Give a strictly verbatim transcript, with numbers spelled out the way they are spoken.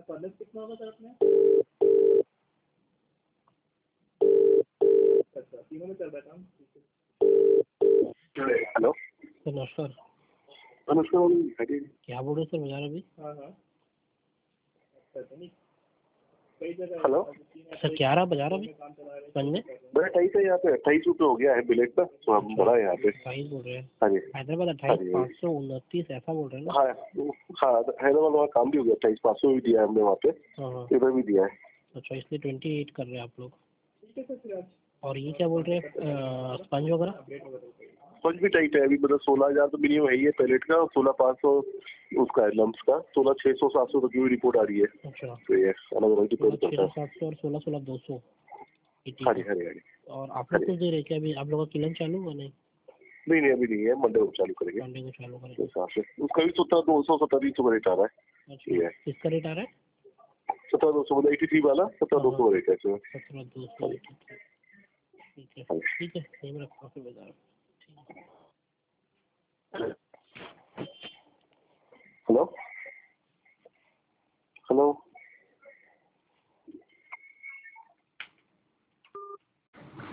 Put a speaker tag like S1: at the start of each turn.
S1: Furnace कितना होगा sir अपने? अच्छा तीनों में चल रहा है काम।
S2: हेलो
S3: सर नमस्कार।
S2: नमस्कार।
S3: क्या बोल रहे सर बाजार अभी?
S1: हाँ हाँ अच्छा नहीं कई जगह।
S2: हेलो
S3: सर क्या रहा बाजार अभी बनने?
S2: बड़ा अट्ठाईस है यहाँ पे, अट्ठाईस रुपये हो गया है बिलेट का, थोड़ा बड़ा है यहाँ पे।
S3: अट्ठाईस बोल रहे हैं?
S2: हाँ जी
S3: हैदराबाद अट्ठाईस पाँच सौ उनतीस ऐसा बोल रहे हैं ना?
S2: हाँ हाँ हैदराबाद वहाँ काम भी हो गया, अट्ठाईस पाँच सौ भी दिया है हमने वहाँ पे, इधर भी दिया है।
S3: अच्छा इसलिए ट्वेंटी एट कर रहे हैं आप लोग। और ये क्या बोल रहे हैं स्पंज वगैरह?
S2: स्पंज भी टाइट है अभी, मतलब सोलह हजार तो मिनिमम है ही है पैलेट का, सोलह पाँच सौ उसका है लम्स का, सोलह छः सौ सात सौ तक की रिपोर्ट आ रही है।
S3: अच्छा
S2: तो ये अलग अलग डिपेंड करता है।
S3: सात सौ और सोलह सोलह दो सौ।
S2: हाँ जी हाँ जी हाँ जी।
S3: और आप लोग कुछ दे रहे क्या अभी? आप लोगों का किलन चालू हुआ नहीं?
S2: नहीं नहीं अभी नहीं है, मंडे को चालू करेंगे।
S3: मंडे को चालू करेंगे।
S2: उसका भी सत्रह दो सौ सत्रह तीन सौ का रेट आ रहा है।
S3: अच्छा किसका रेट आ रहा है?
S2: सत्रह दो सौ मतलब एटी थ्री वाला सत्रह दो सौ रेट है।
S3: सत्रह दो सौ ठीक है ठीक है सेम रखो फिर बाजार।
S2: Hello hello